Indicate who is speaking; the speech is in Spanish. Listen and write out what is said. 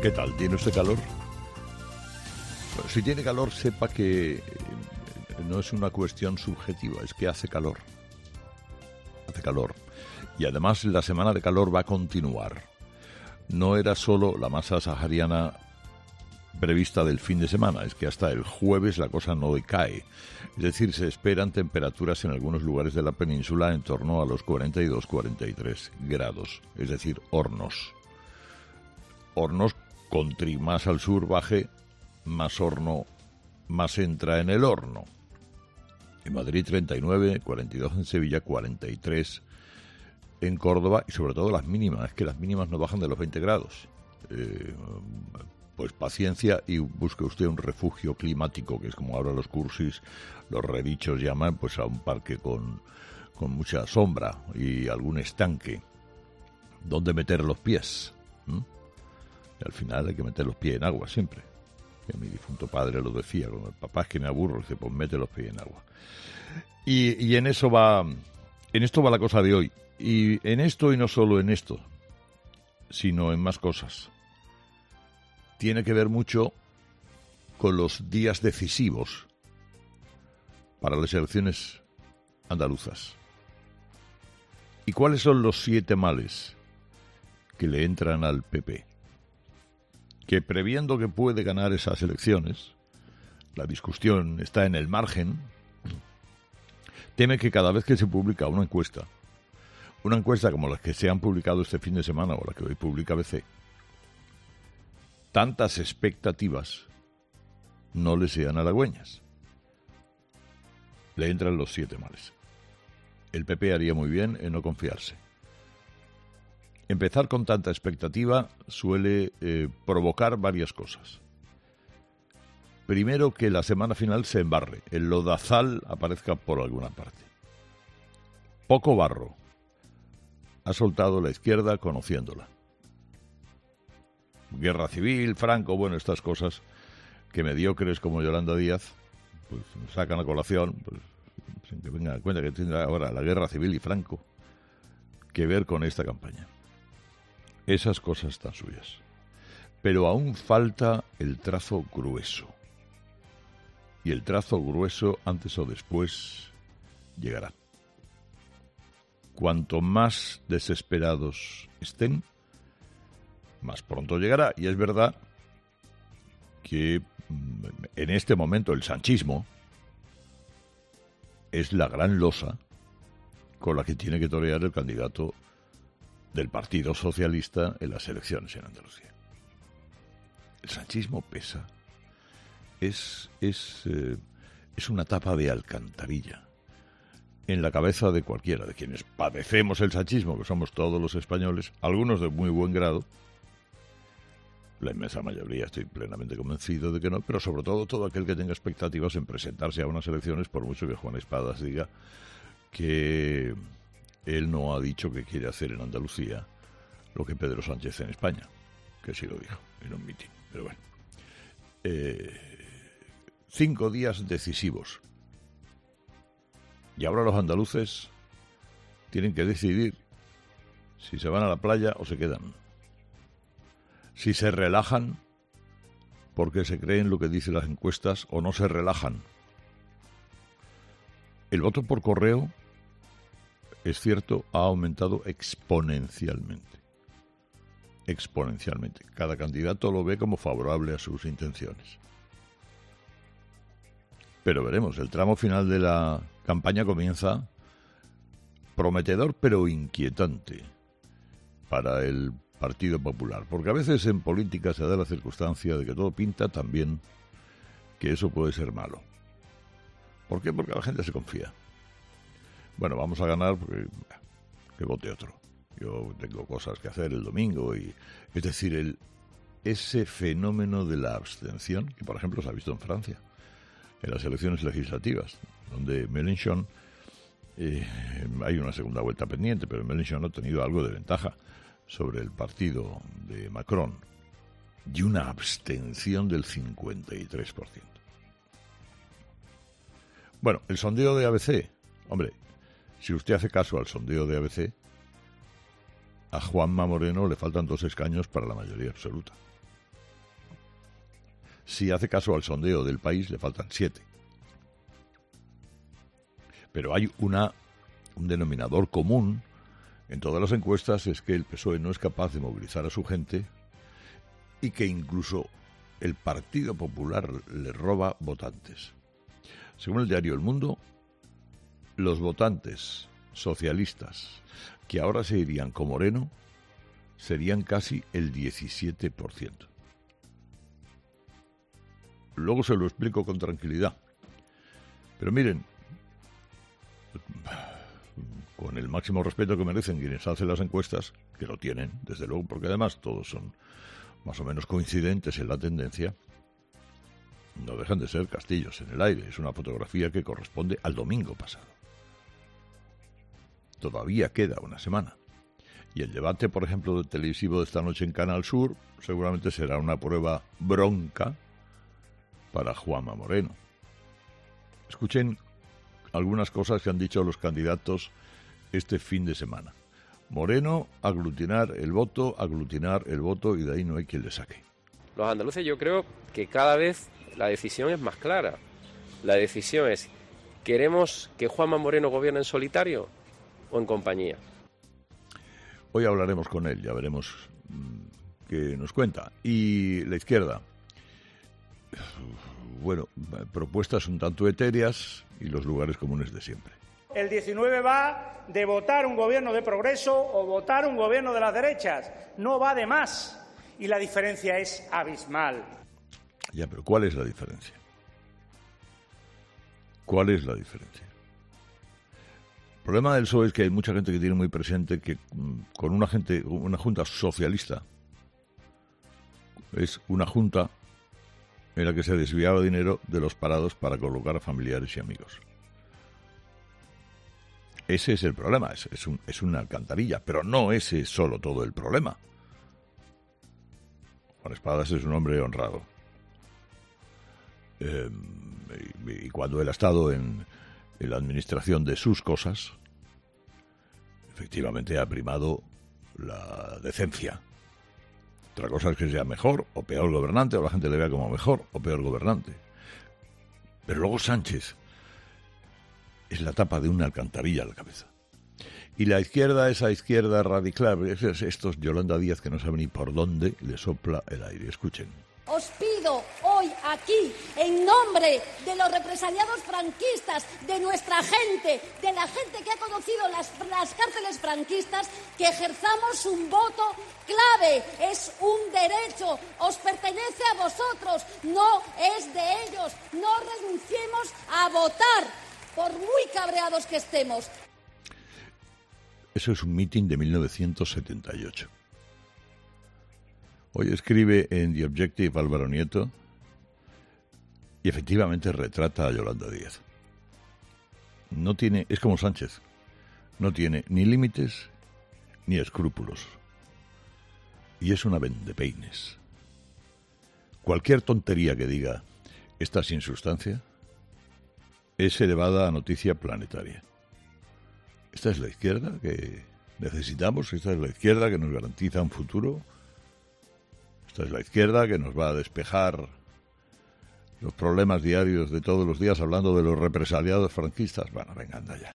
Speaker 1: ¿Qué tal? ¿Tiene usted calor? Bueno, si tiene calor, sepa que no es una cuestión subjetiva, es que hace calor. Hace calor. Y además la semana de calor va a continuar. No era solo la masa sahariana prevista del fin de semana, es que hasta el jueves la cosa no decae. Es decir, se esperan temperaturas en algunos lugares de la península en torno a los 42-43 grados, es decir, hornos. Hornos, contri más al sur baje, más horno, más entra en el horno. En Madrid 39, 42 en Sevilla, 43 en Córdoba y sobre todo las mínimas, es que las mínimas no bajan de los 20 grados. Pues paciencia y busque usted un refugio climático, que es como ahora los cursis, los redichos llaman, pues a un parque con mucha sombra y algún estanque donde meter los pies. Y al final hay que meter los pies en agua siempre. Que mi difunto padre lo decía, como el papá es que me aburro, dice, pues mete los pies en agua. Y en esto va la cosa de hoy. Y en esto, y no solo en esto, sino en más cosas. Tiene que ver mucho con los días decisivos para las elecciones andaluzas. ¿Y cuáles son los 7 males que le entran al PP? Que previendo que puede ganar esas elecciones, la discusión está en el margen, teme que cada vez que se publica una encuesta como las que se han publicado este fin de semana o la que hoy publica ABC, tantas expectativas no le sean halagüeñas. Le entran los 7 males. El PP haría muy bien en no confiarse. Empezar con tanta expectativa suele provocar varias cosas. Primero, que la semana final se embarre, el lodazal aparezca por alguna parte. Poco barro ha soltado la izquierda conociéndola. Guerra civil, Franco, bueno, estas cosas que mediocres como Yolanda Díaz pues sacan a colación, pues, sin que venga a cuenta que tiene ahora la guerra civil y Franco que ver con esta campaña. Esas cosas están suyas. Pero aún falta el trazo grueso. Y el trazo grueso, antes o después, llegará. Cuanto más desesperados estén, más pronto llegará. Y es verdad que en este momento el sanchismo es la gran losa con la que tiene que torear el candidato del Partido Socialista en las elecciones en Andalucía. El sanchismo pesa. Es una tapa de alcantarilla en la cabeza de cualquiera, de quienes padecemos el sanchismo, que somos todos los españoles, algunos de muy buen grado. La inmensa mayoría estoy plenamente convencido de que no, pero sobre todo aquel que tenga expectativas en presentarse a unas elecciones, por mucho que Juan Espadas diga que él no ha dicho que quiere hacer en Andalucía lo que Pedro Sánchez en España, que sí lo dijo en un mitin. Pero bueno, 5 días decisivos. Y ahora los andaluces tienen que decidir si se van a la playa o se quedan. Si se relajan porque se creen lo que dicen las encuestas o no se relajan. El voto por correo, es cierto, ha aumentado exponencialmente. Exponencialmente. Cada candidato lo ve como favorable a sus intenciones. Pero veremos, el tramo final de la campaña comienza prometedor pero inquietante para el Partido Popular. Porque a veces en política se da la circunstancia de que todo pinta tan bien que eso puede ser malo. ¿Por qué? Porque la gente se confía. Bueno, vamos a ganar porque que vote otro. Yo tengo cosas que hacer el domingo y es decir, ese fenómeno de la abstención que por ejemplo se ha visto en Francia en las elecciones legislativas, donde Mélenchon hay una segunda vuelta pendiente, pero Mélenchon ha tenido algo de ventaja sobre el partido de Macron y una abstención del 53%. Bueno, el sondeo de ABC, hombre, si usted hace caso al sondeo de ABC, a Juanma Moreno le faltan 2 escaños para la mayoría absoluta. Si hace caso al sondeo del País, le faltan 7. Pero hay un denominador común en todas las encuestas, es que el PSOE no es capaz de movilizar a su gente y que incluso el Partido Popular le roba votantes. Según el diario El Mundo, los votantes socialistas que ahora se irían con Moreno serían casi el 17%. Luego se lo explico con tranquilidad. Pero miren, con el máximo respeto que merecen quienes hacen las encuestas, que lo tienen, desde luego, porque además todos son más o menos coincidentes en la tendencia, no dejan de ser castillos en el aire. Es una fotografía que corresponde al domingo pasado. Todavía queda una semana. Y el debate, por ejemplo, del televisivo de esta noche en Canal Sur, seguramente será una prueba bronca para Juanma Moreno. Escuchen algunas cosas que han dicho los candidatos este fin de semana. Moreno, aglutinar el voto, y de ahí no hay quien le saque.
Speaker 2: Los andaluces, yo creo que cada vez la decisión es más clara. La decisión es, ¿queremos que Juanma Moreno gobierne en solitario o en compañía?
Speaker 1: Hoy hablaremos con él, ya veremos qué nos cuenta. Y la izquierda, bueno, propuestas un tanto etéreas y los lugares comunes de siempre.
Speaker 3: El 19 va de votar un gobierno de progreso o votar un gobierno de las derechas. No va de más. Y la diferencia es abismal.
Speaker 1: Ya, pero ¿cuál es la diferencia? ¿Cuál es la diferencia? El problema del PSOE es que hay mucha gente que tiene muy presente que con una junta socialista es una junta en la que se desviaba dinero de los parados para colocar a familiares y amigos. Ese es el problema, es una alcantarilla, pero no ese es solo todo el problema. Juan Espadas es un hombre honrado. Y cuando él ha estado en la administración de sus cosas, efectivamente ha primado la decencia. Otra cosa es que sea mejor o peor gobernante, o la gente le vea como mejor o peor gobernante. Pero luego Sánchez es la tapa de una alcantarilla a la cabeza. Y la izquierda, esa izquierda radical, estos Yolanda Díaz que no saben ni por dónde le sopla el aire. Escuchen.
Speaker 4: Os pido hoy aquí, en nombre de los represaliados franquistas, de nuestra gente, de la gente que ha conocido las cárceles franquistas, que ejerzamos un voto clave. Es un derecho, os pertenece a vosotros, no es de ellos. No renunciemos a votar, por muy cabreados que estemos.
Speaker 1: Eso es un mitin de 1978. Hoy escribe en The Objective Álvaro Nieto y efectivamente retrata a Yolanda Díaz. Es como Sánchez, no tiene ni límites ni escrúpulos. Y es una vendepeines. Cualquier tontería que diga está sin sustancia es elevada a noticia planetaria. Esta es la izquierda que necesitamos, esta es la izquierda que nos garantiza un futuro. Esta es la izquierda que nos va a despejar los problemas diarios de todos los días hablando de los represaliados franquistas. Bueno, venga, anda ya.